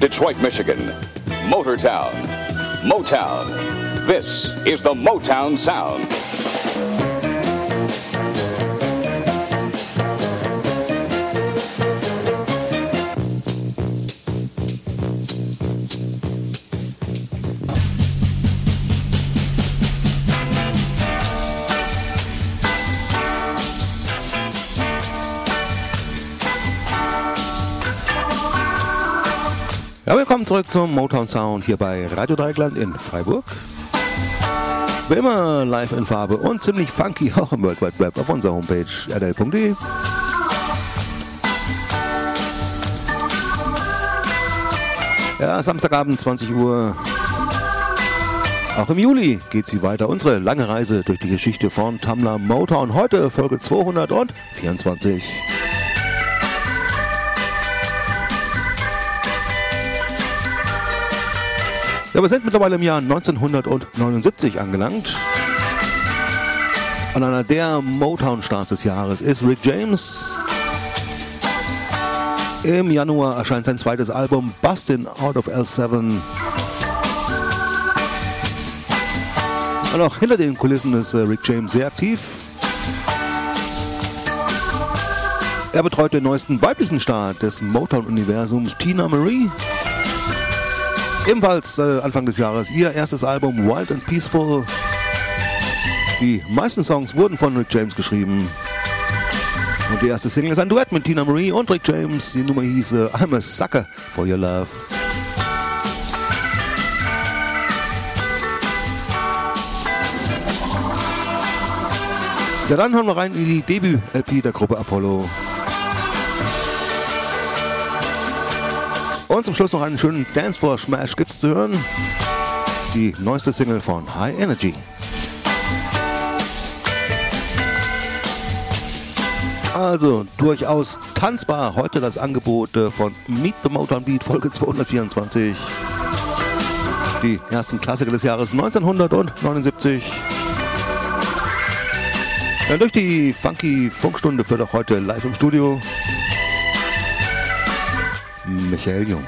Detroit, Michigan. Motortown. Motown. This is the Motown Sound. Ja, willkommen zurück zum Motown Sound hier bei Radio Dreieckland in Freiburg. Wie immer live in Farbe und ziemlich funky auch im World Wide Web auf unserer Homepage rdl.de. Ja, Samstagabend 20 Uhr. Auch im Juli geht sie weiter. Unsere lange Reise durch die Geschichte von Tamla Motown. Heute Folge 224. Ja, wir sind mittlerweile im Jahr 1979 angelangt. Und einer der Motown-Stars des Jahres ist Rick James. Im Januar erscheint sein zweites Album Bustin' Out of L7. Und auch hinter den Kulissen ist Rick James sehr aktiv. Er betreut den neuesten weiblichen Star des Motown-Universums, Teena Marie. Ebenfalls Anfang des Jahres ihr erstes Album Wild and Peaceful. Die meisten Songs wurden von Rick James geschrieben. Und die erste Single ist ein Duett mit Teena Marie und Rick James. Die Nummer hieß I'm a Sucker for Your Love. Ja, dann hören wir rein in die Debüt-LP der Gruppe Apollo. Und zum Schluss noch einen schönen Dancefloor-Smash gibt's zu hören. Die neueste Single von High Energy. Also durchaus tanzbar. Heute das Angebot von Meet the Motown Beat, Folge 224. Die ersten Klassiker des Jahres 1979. Ja, durch die funky Funkstunde führt auch heute live im Studio Michael Jung.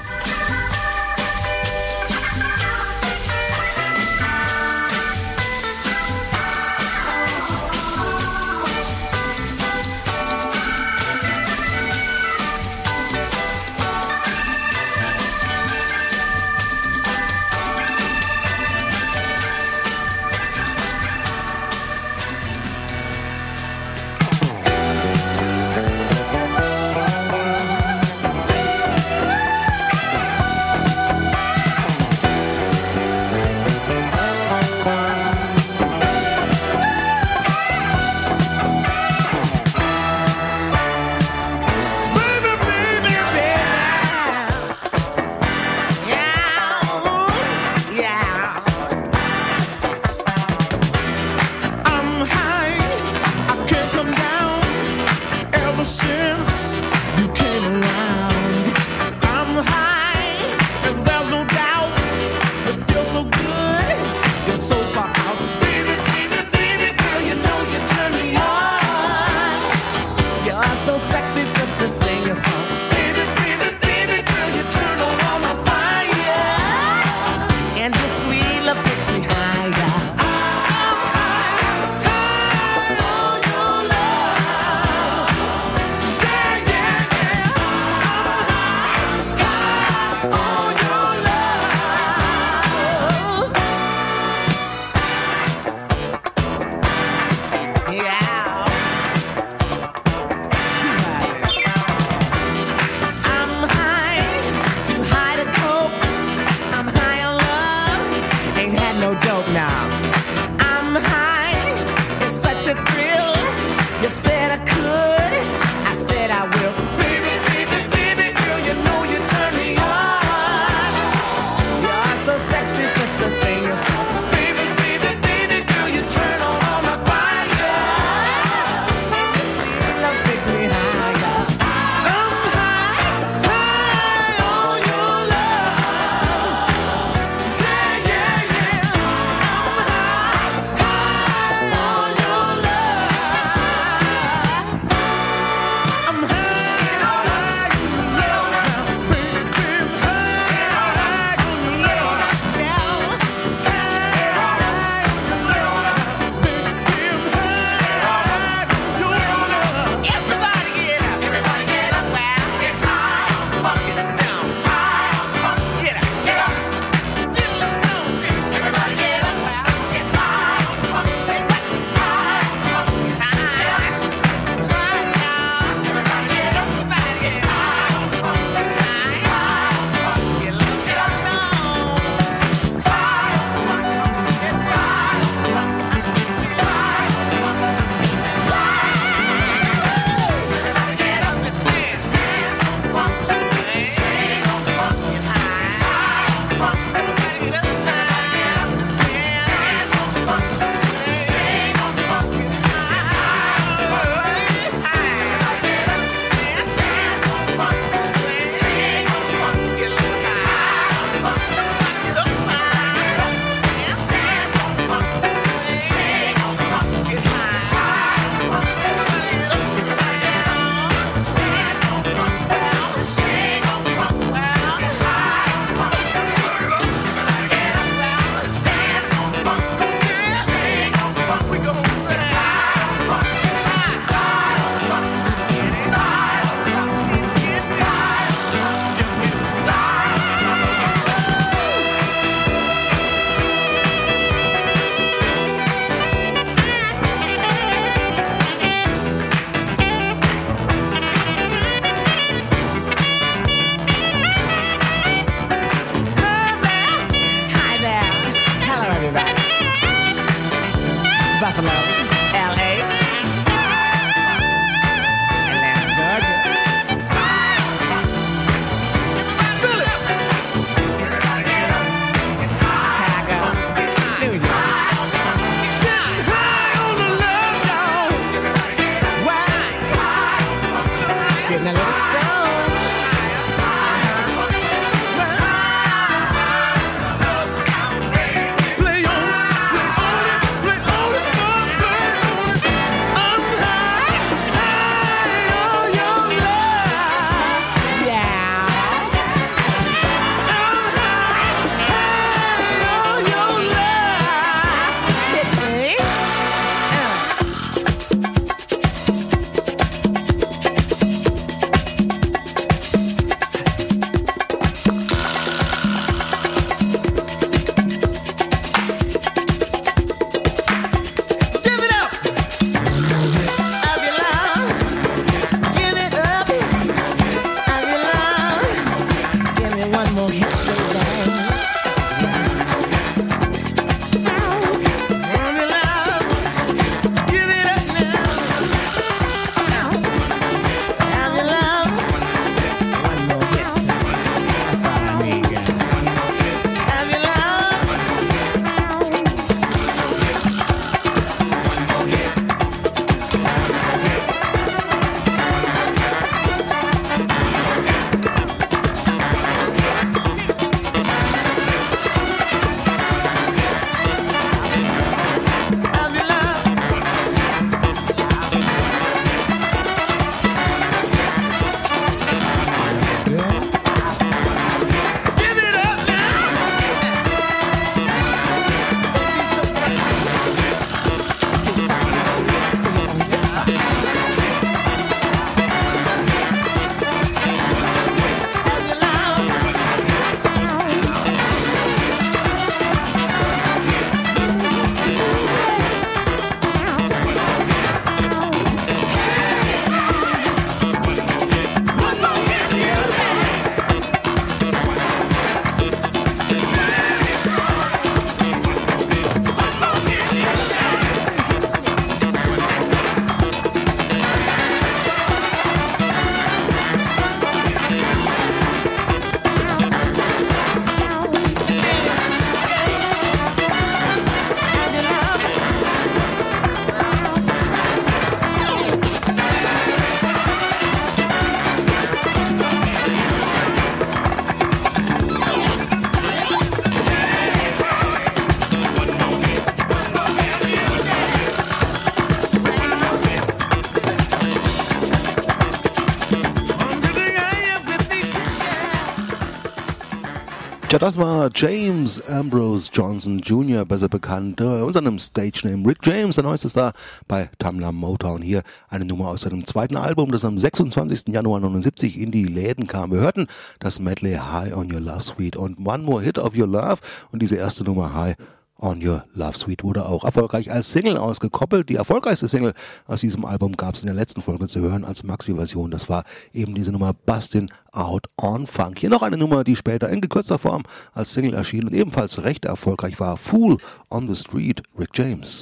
Tja, das war James Ambrose Johnson Jr., besser bekannt unter einem Stage-Name Rick James, der neueste Star bei Tamla Motown. Hier eine Nummer aus seinem zweiten Album, das am 26. Januar 1979 in die Läden kam. Wir hörten das Medley High on Your Love Suite und One More Hit of Your Love, und diese erste Nummer High on Your Love Suite wurde auch erfolgreich als Single ausgekoppelt. Die erfolgreichste Single aus diesem Album gab es in der letzten Folge zu hören als Maxi-Version. Das war eben diese Nummer Bustin' Out on Funk. Hier noch eine Nummer, die später in gekürzter Form als Single erschien und ebenfalls recht erfolgreich war. Fool on the Street, Rick James.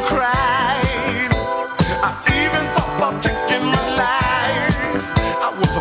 I even thought about taking my life. I was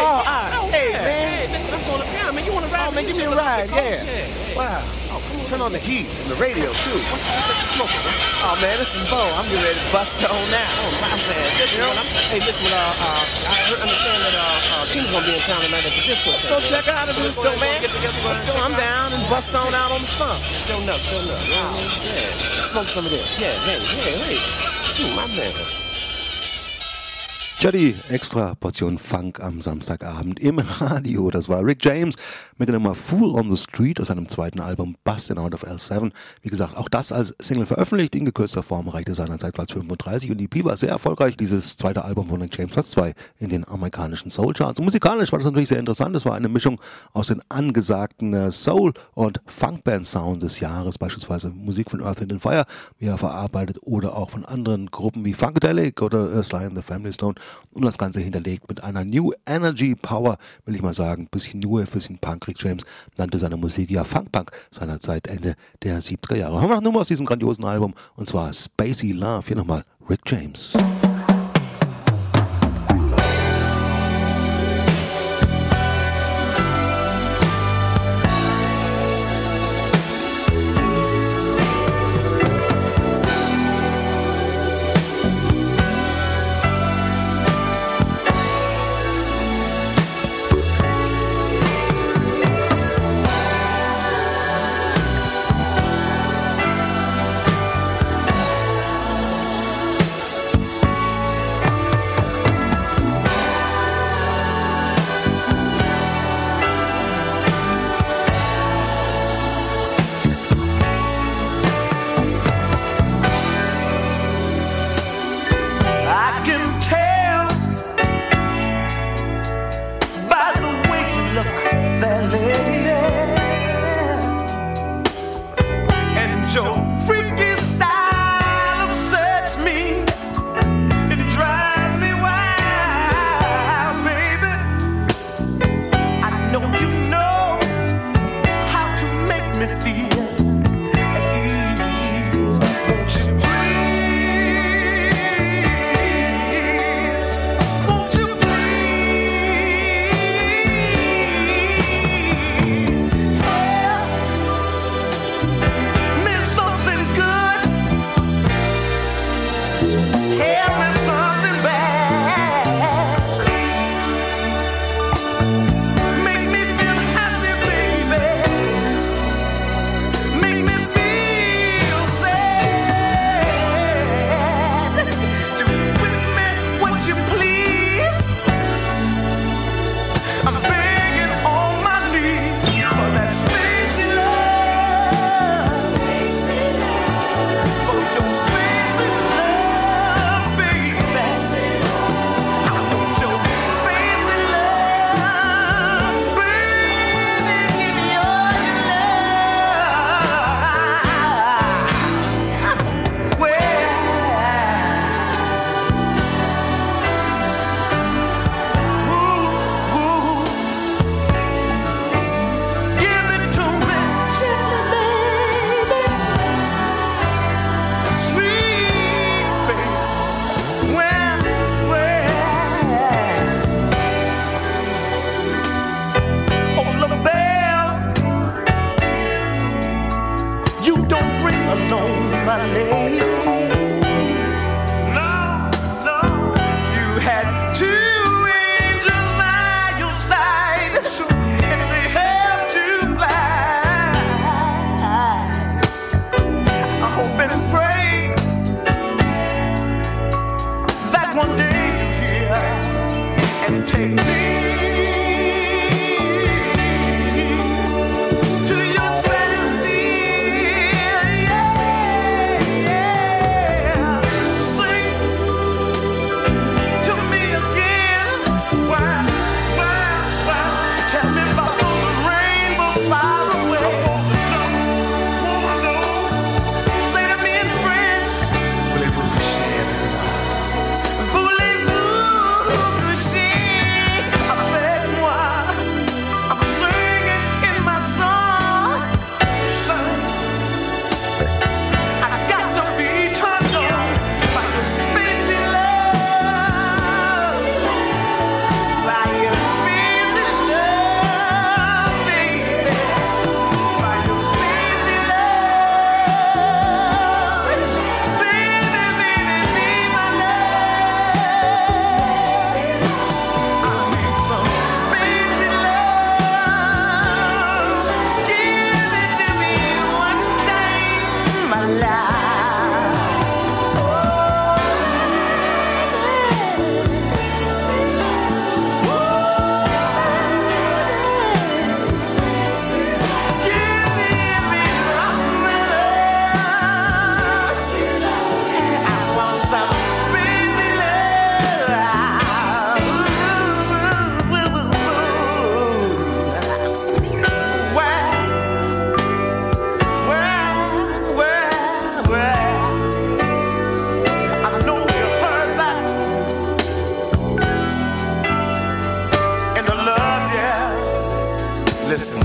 all right. Hey, man. Hey, listen, I'm going to town, man. You want to ride? Oh, man, give me a ride, yeah. Wow. Oh, turn on the heat and the radio, too. What's that you smoking, man? Oh, man, this is Bo. I'm getting ready to bust on now. Oh, my man. Listen, man, I understand that Tina's going to be in town tonight at the disco. Let's go check out the disco, man. Let's go. I'm down and bust on out on the funk. Show enough. Yeah. Smoke some of this. Yeah, hey. My man. Tja, die extra Portion Funk am Samstagabend im Radio. Das war Rick James mit der Nummer Fool on the Street aus seinem zweiten Album Bustin' Out of L7. Wie gesagt, auch das als Single veröffentlicht. In gekürzter Form erreichte seinerzeit Platz 35 und die EP war sehr erfolgreich. Dieses zweite Album von Rick James, Platz 2 in den amerikanischen Soul-Charts. Und musikalisch war das natürlich sehr interessant. Es war eine Mischung aus den angesagten Soul- und Funkband-Sound des Jahres, beispielsweise Musik von Earth, Wind & Fire, wie er verarbeitet, oder auch von anderen Gruppen wie Funkadelic oder Sly and the Family Stone. Und das Ganze hinterlegt mit einer New Energy Power, will ich mal sagen, bisschen New Wave, bisschen Punk. Rick James nannte seine Musik ja Funk-Punk seiner Zeit, Ende der 70er Jahre. Hören wir noch eine Nummer aus diesem grandiosen Album, und zwar Spacey Love. Hier nochmal Rick James.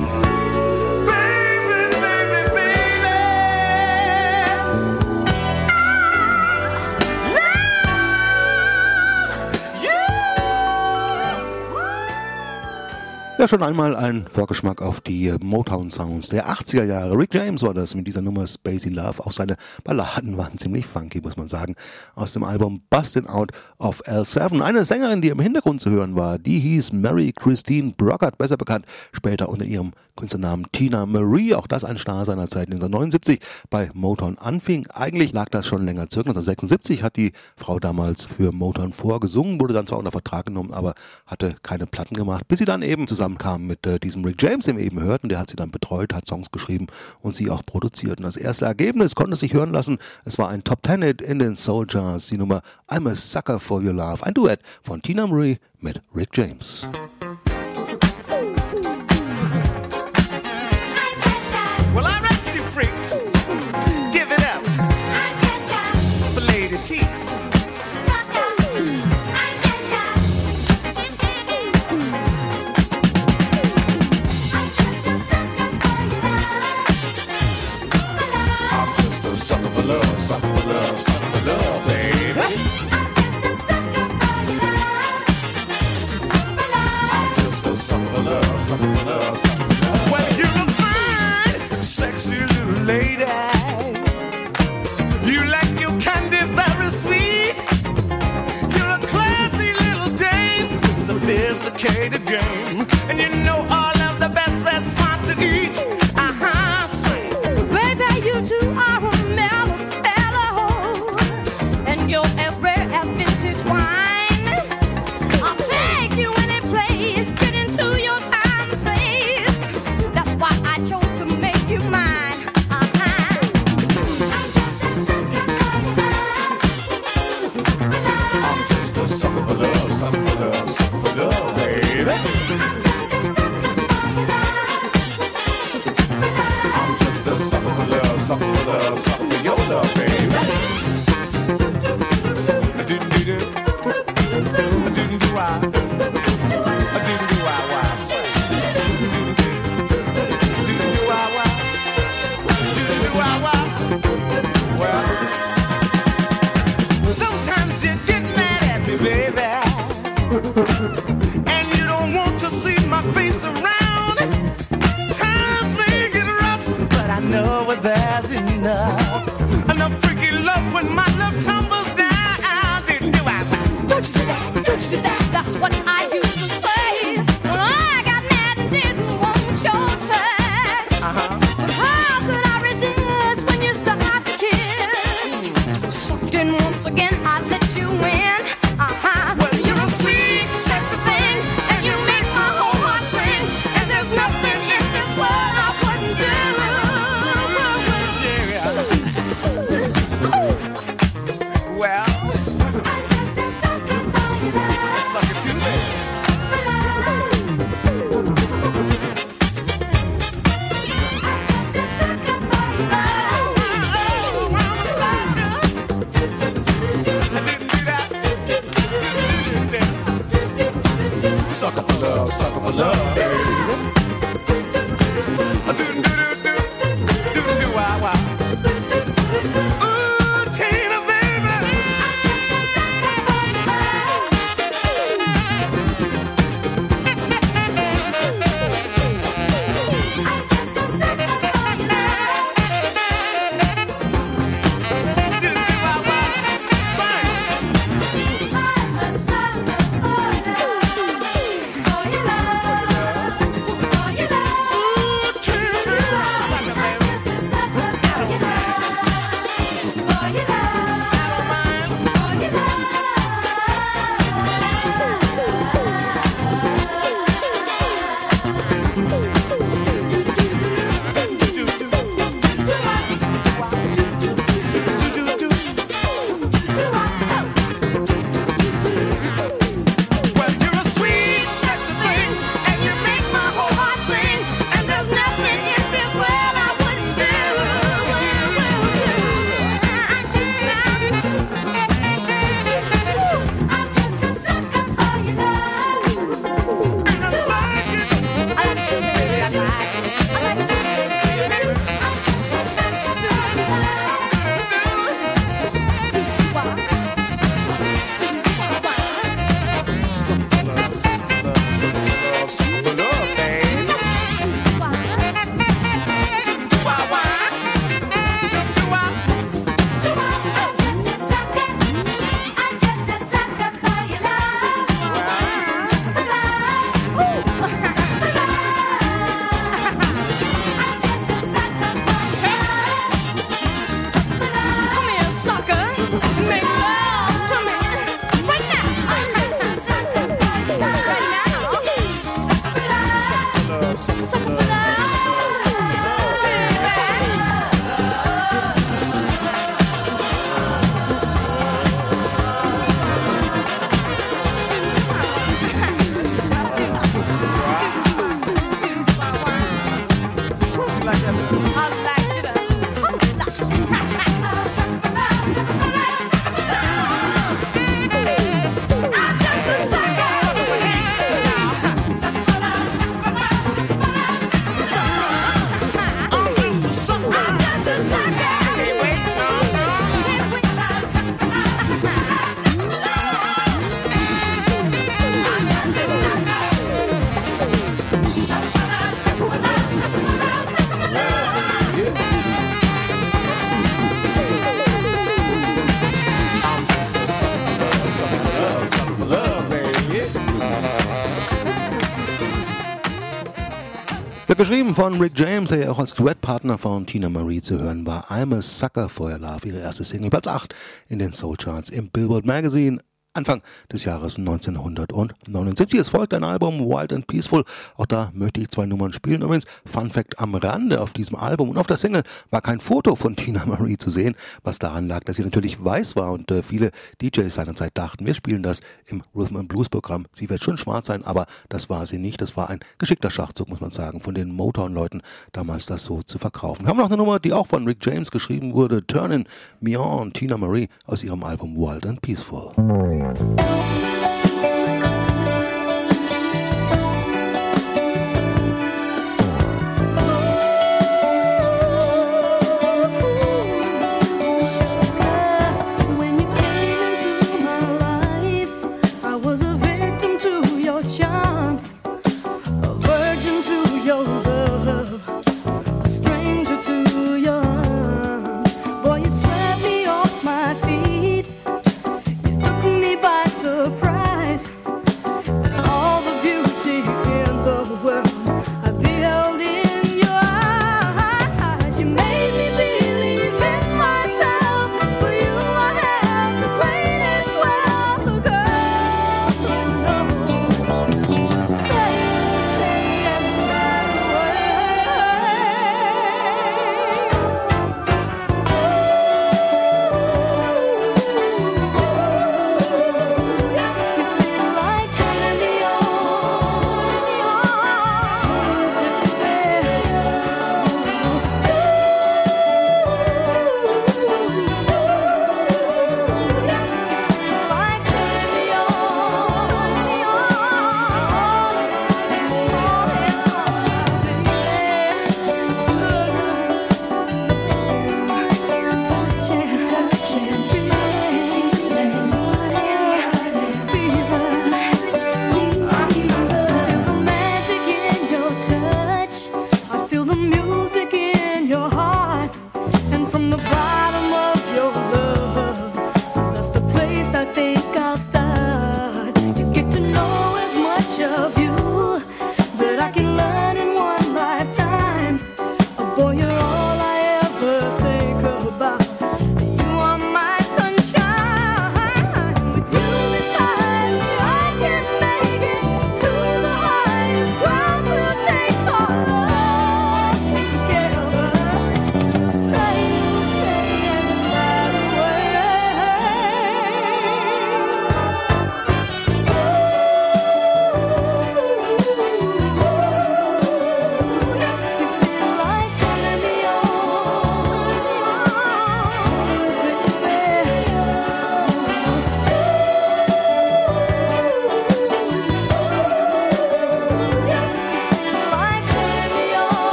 Ja, schon einmal ein Vorgeschmack auf die Motown-Sounds der 80er Jahre. Rick James war das mit dieser Nummer Spacey Love. Auch seine Balladen waren ziemlich funky, muss man sagen. Aus dem Album Bustin' Out of L7. Eine Sängerin, die im Hintergrund zu hören war, die hieß Mary Christine Brockart, besser bekannt später unter ihrem Künstlernamen Tina Marie. Auch das ein Star seiner Zeit 1979 bei Motown anfing. Eigentlich lag das schon länger zurück. 1976 hat die Frau damals für Motown vorgesungen, wurde dann zwar unter Vertrag genommen, aber hatte keine Platten gemacht, bis sie dann eben zusammenkam mit diesem Rick James, den wir eben hörten. Der hat sie dann betreut, hat Songs geschrieben und sie auch produziert. Und das erste Ergebnis konnte sich hören lassen. Es war ein Top-10-Hit in den Soul Charts, die Nummer I'm a Sucker for Your Love. Ein Duett von Tina Marie mit Rick James. Well, I write you freaks. Give it up for Lady T. Sucker for love, sucker for love, sucker for love, baby. I'm just a sucker for love. I'm just a sucker for love, sucker for love, sucker for love. Well, you're a fine, sexy little lady. You like your candy very sweet. You're a classy little dame, sophisticated game, and you know all of the best restaurants to eat. Say, baby, you two are a mellow fellow, and you're as rare as vintage wine. I'll take you any place, get into your time and space. That's why I chose to make you mine. I'm just a sucker for love, sucker for love, sucker for love, baby. I'm just a sucker for love, sucker for love, sucker for your love, baby. I didn't do it. I didn't do I. I didn't do I. Why? Say. Didn't do I. Why? Didn't do I. Why? Well, sometimes you get mad at me, baby, and you don't want to see my face around. Times may get rough, but I know there's enough freaky love when my love tumbles down. Didn't you I? Don't you do that, don't you do that. That's what I used to say when I got mad and didn't want your touch. But how could I resist when you start to kiss? Sucked in once again, I let you in. Well, you're a sweet, sexy thing, and you make my whole heart sing. And there's nothing in this world I wouldn't do. well, I'm just a sucker for your love. sucker too, baby. I'm just a sucker for your love. Oh, I'm a sucker. I didn't do that. you like that? I liked it a whole lot. I'm just a sucker. I'm just a sucker. I'm just a sucker. Hey, wait, no. Ja, geschrieben von Rick James, der ja auch als Duettpartner von Tina Marie zu hören war. I'm a Sucker for Your Love, ihre erste Single, Platz 8 in den Soul Charts im Billboard Magazine. Anfang des Jahres 1979. Es folgt ein Album, Wild and Peaceful. Auch da möchte ich 2 Nummern spielen. Übrigens, Fun Fact am Rande: auf diesem Album und auf der Single war kein Foto von Tina Marie zu sehen, was daran lag, dass sie natürlich weiß war und viele DJs seinerzeit dachten, wir spielen das im Rhythm and Blues Programm. Sie wird schon schwarz sein, aber das war sie nicht. Das war ein geschickter Schachzug, muss man sagen, von den Motown-Leuten damals das so zu verkaufen. Wir haben noch eine Nummer, die auch von Rick James geschrieben wurde, Turnin' Me On, Tina Marie aus ihrem Album Wild and Peaceful. When you came into my life, I was a victim to your charms, a virgin to your love, a stranger to your arms. Boy, you swept me off my feet. You took me by surprise. All the beauty in the world I beheld in your eyes. You made me believe in myself. For you I have the greatest wealth. The girl you know, just say you stay and run away.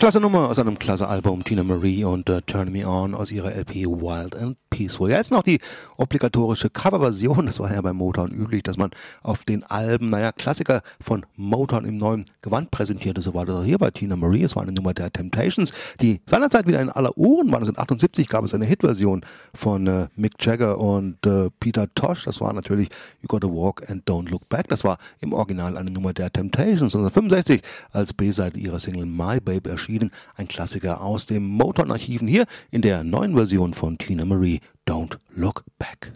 klasse Nummer aus einem klasse Album, Tina Marie und Turn Me On aus ihrer LP Wild and Peaceful. Ja, jetzt noch die obligatorische Coverversion. Das war ja bei Motown üblich, dass man auf den Alben, Klassiker von Motown im neuen Gewand präsentierte. So war das auch hier bei Tina Marie. Es war eine Nummer der Temptations, die seinerzeit wieder in aller Ohren waren. 1978 gab es eine Hitversion von Mick Jagger und Peter Tosh. Das war natürlich You Gotta Walk and Don't Look Back. Das war im Original eine Nummer der Temptations. 1965 als B-Seite ihrer Single My Babe erschienen. Ein Klassiker aus dem Motown-Archiven hier in der neuen Version von Tina Marie, Don't Look Back.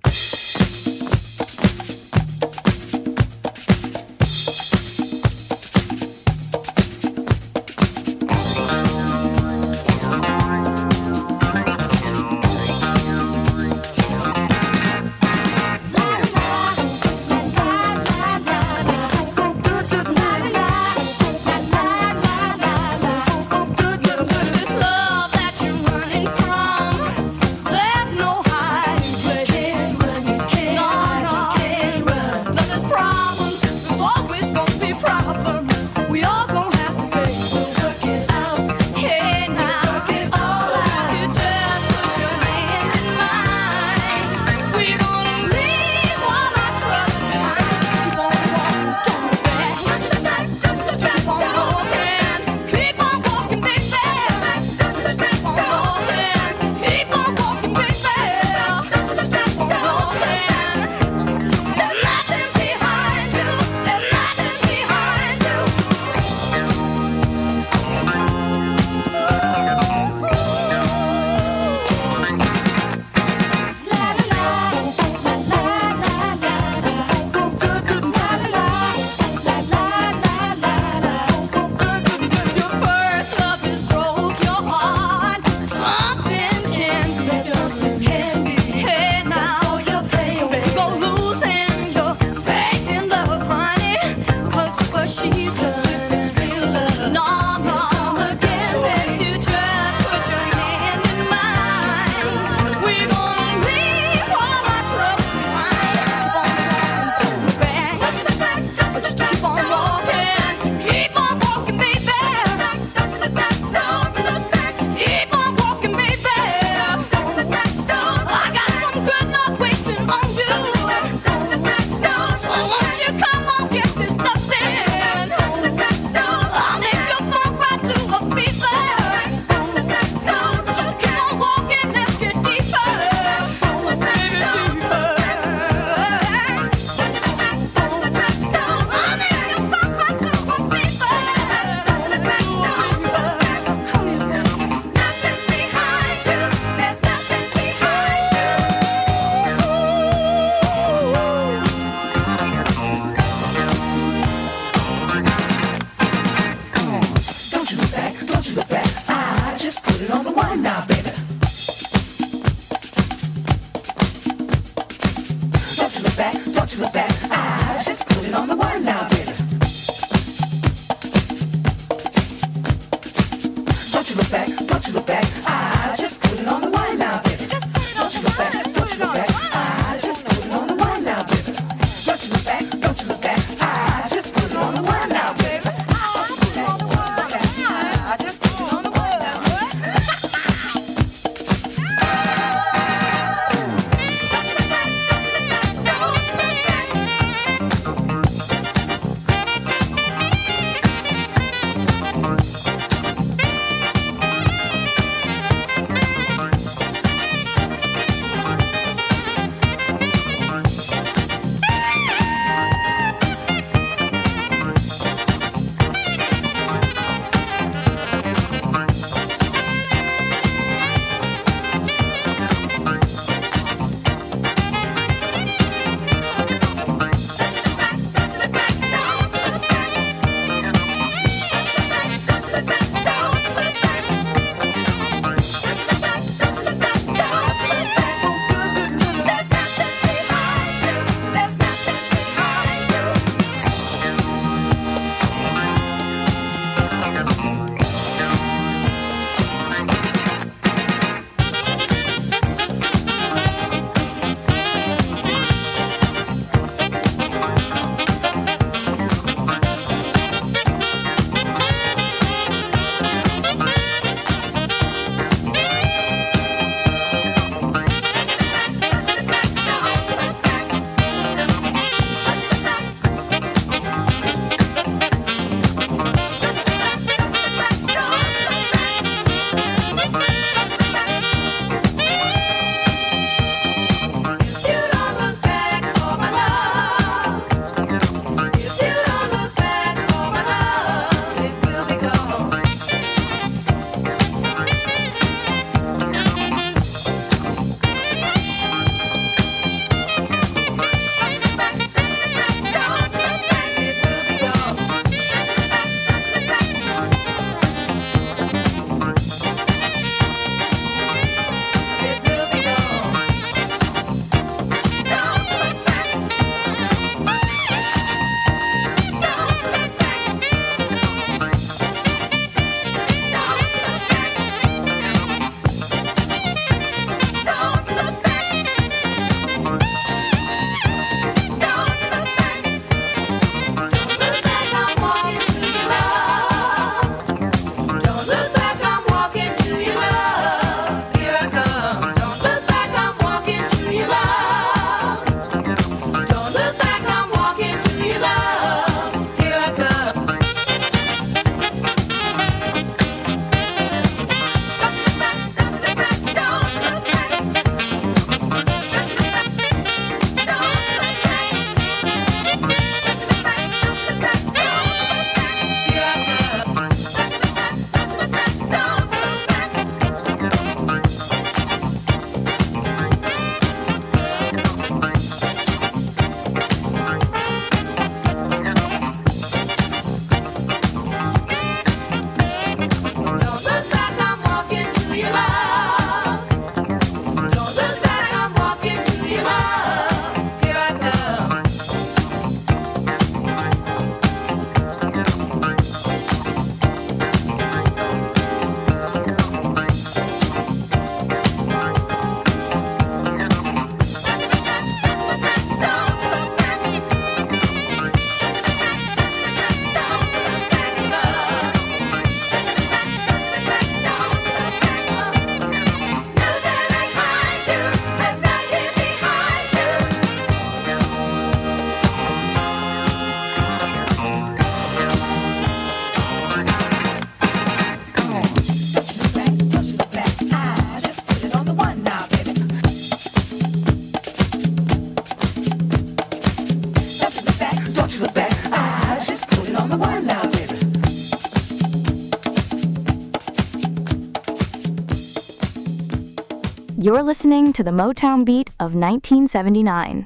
You're listening to the Motown beat of 1979.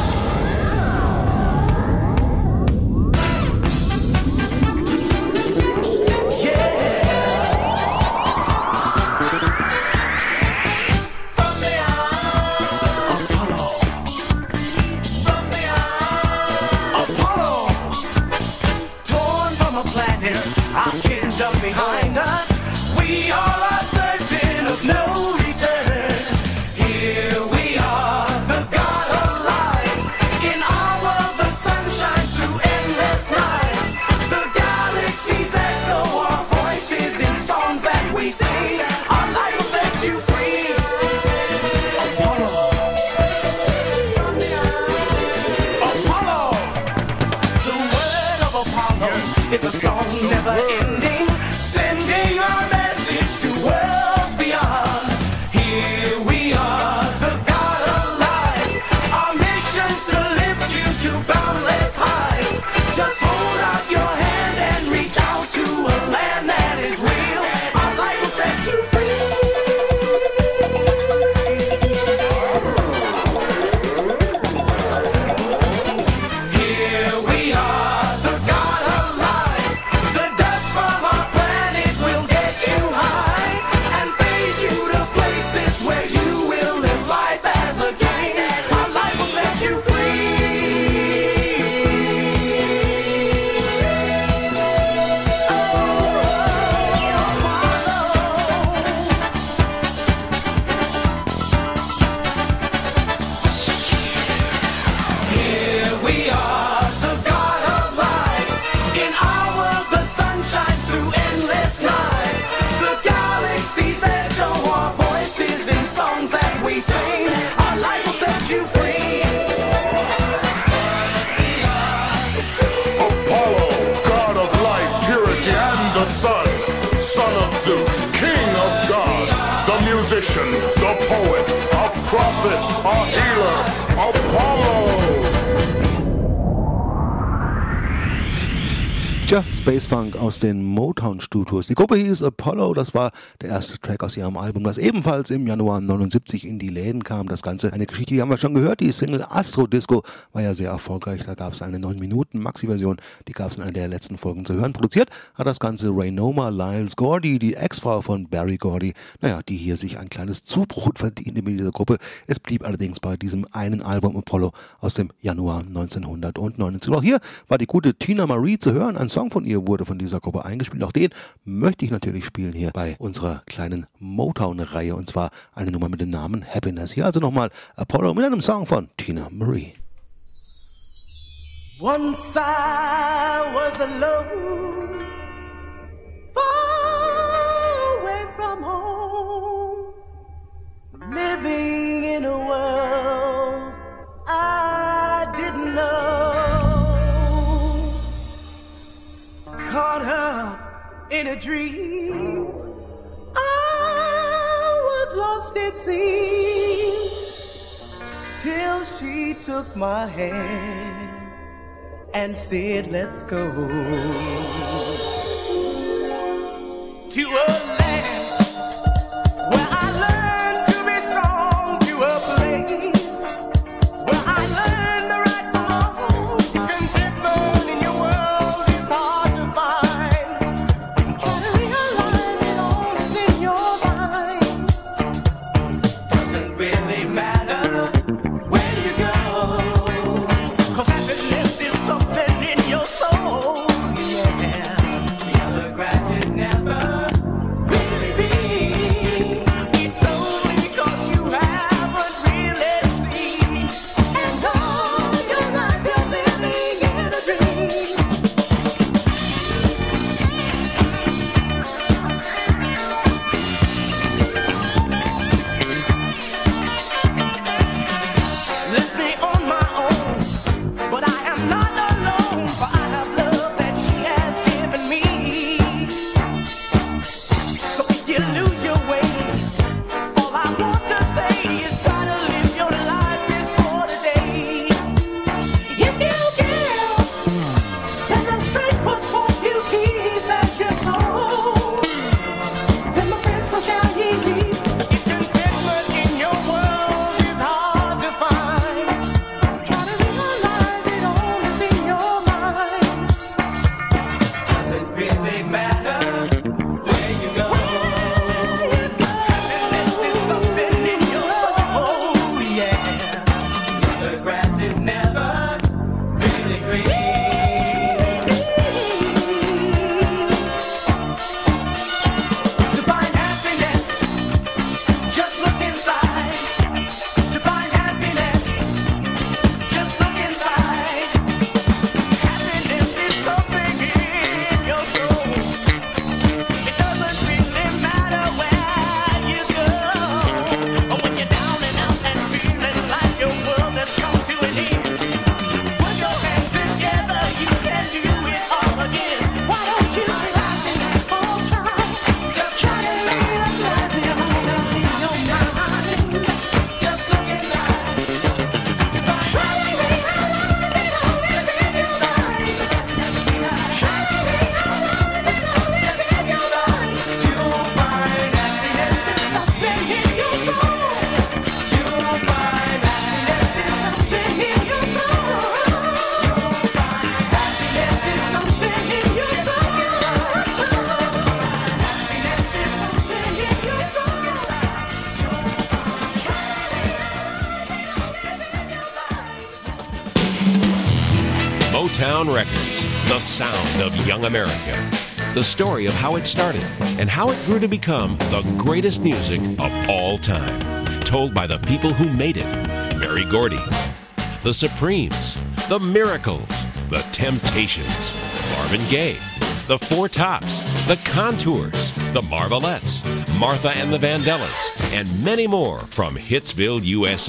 Behind us, we all are certain of no return. Here we are, the God of light. In our world, the sun shines through endless nights. The galaxies echo our voices in songs that we sing. Our light will set you free. Apollo. Apollo. The word of Apollo is a song never ending. Sending our message to worlds beyond. Here we are, the God of light. Our mission's to lift you to boundless heights. Just hold out your hand and reach out to a land that is real. Our light will set you free. Here we are, the God of light. The dust from our planet will get you high and raise you to places where you will live life as a king. Our light will set you free. Here we are, the God of light. In our world, the sun shines through endless nights. The galaxies echo our voices in songs that we sing. Our light will set you free. Apollo, god of light, purity, and the sun. Son of Zeus, king of gods. The musician, the poet, a prophet, a healer. Apollo! Tja, Space Funk aus den Motown Studios. Die Gruppe hieß Apollo, das war der erste Track aus ihrem Album, das ebenfalls im Januar 79 in die Läden kam. Das Ganze, eine Geschichte, die haben wir schon gehört, die Single Astro Disco war ja sehr erfolgreich. Da gab es eine 9-Minuten-Maxi-Version, die gab es in einer der letzten Folgen zu hören. Produziert hat das Ganze Raynoma Lyles Gordy, die Ex-Frau von Berry Gordy, die hier sich ein kleines Zubrot verdiente mit dieser Gruppe. Es blieb allerdings bei diesem einen Album Apollo aus dem Januar 1979. Auch hier war die gute Tina Marie zu hören. Ein Song von ihr wurde von dieser Gruppe eingespielt. Auch den möchte ich natürlich spielen hier bei unserer kleinen Motown-Reihe. Und zwar eine Nummer mit dem Namen Happiness. Hier also nochmal Apollo mit einem Song von Tina Marie. Once I was alone, far away from home, living in a world I didn't know. Caught up in a dream, I was lost at sea, till she took my hand and said, let's go to a land where I learned to be strong, to a place where I learned the right from wrong. Contentment in your world is hard to find. Try to realize it all is in your mind. Doesn't really matter where you go, 'cause happiness is something in your soul. Yeah, the other grass is never really Motown Records, the sound of young America. The story of how it started and how it grew to become the greatest music of all time. Told by the people who made it. Berry Gordy, the Supremes, the Miracles, the Temptations, Marvin Gaye, the Four Tops, the Contours, the Marvelettes, Martha and the Vandellas, and many more from Hitsville, USA.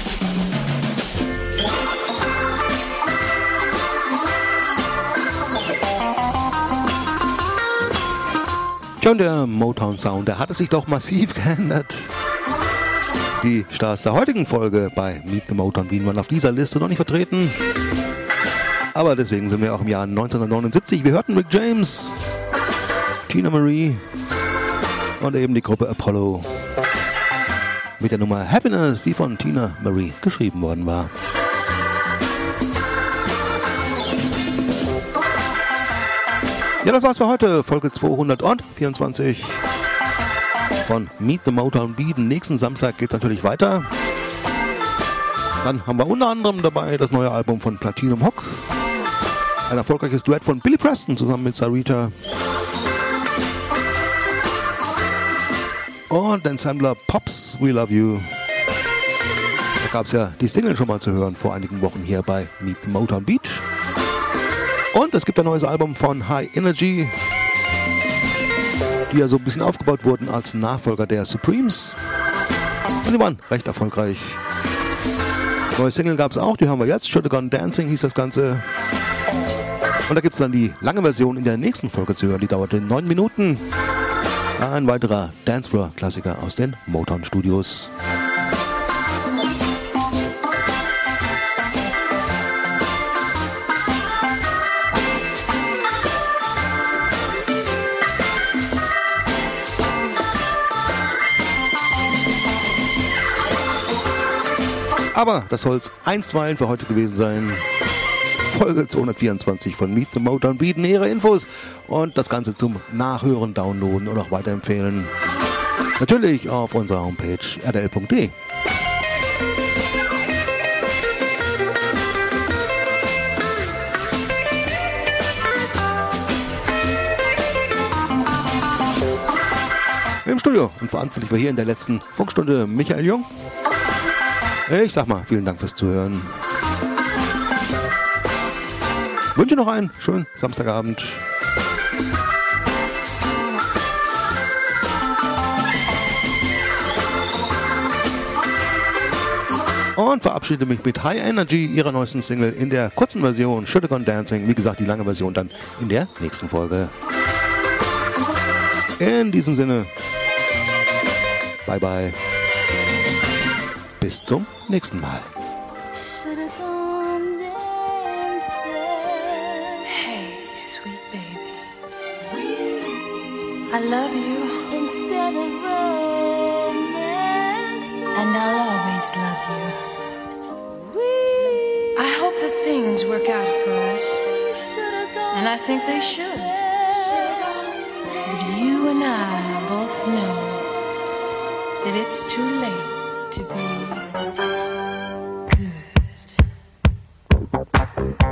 Schon der Motown-Sound, der hatte sich doch massiv geändert. Die Stars der heutigen Folge bei Meet the Motown Wien waren auf dieser Liste noch nicht vertreten. Aber deswegen sind wir auch im Jahr 1979. Wir hörten Rick James, Tina Marie und eben die Gruppe Apollo mit der Nummer Happiness, die von Tina Marie geschrieben worden war. Ja, das war's für heute, Folge 224 von Meet the Motown Beat. Nächsten Samstag geht's natürlich weiter. Dann haben wir unter anderem dabei das neue Album von Platinum Hock. Ein erfolgreiches Duett von Billy Preston zusammen mit Sarita. Und den Sampler Pops We Love You. Da gab's ja die Single schon mal zu hören vor einigen Wochen hier bei Meet the Motown Beat. Und es gibt ein neues Album von High Energy, die ja so ein bisschen aufgebaut wurden als Nachfolger der Supremes. Und die waren recht erfolgreich. Neue Single gab es auch, die hören wir jetzt. Shoulda Gone Dancing hieß das Ganze. Und da gibt es dann die lange Version in der nächsten Folge zu hören. Die dauerte 9 Minuten. Ein weiterer Dancefloor-Klassiker aus den Motown-Studios. Aber das soll es einstweilen für heute gewesen sein. Folge 224 von Meet the Motown Beat. Nähere Infos und das Ganze zum Nachhören, Downloaden und auch weiterempfehlen. Natürlich auf unserer Homepage rdl.de. Im Studio und verantwortlich war hier in der letzten Funkstunde Michael Jung. Ich sag mal, vielen Dank fürs Zuhören. Wünsche noch einen schönen Samstagabend. Und verabschiede mich mit High Energy, ihrer neuesten Single, in der kurzen Version Shoulda Gone Dancing. Wie gesagt, die lange Version dann in der nächsten Folge. In diesem Sinne, bye bye. Bis zum nächsten Mal. Hey, sweet baby. I love you instead of romance, and I'll always love you. I hope that things work out for us, and I think they should. But you and I both know that it's too late to be good.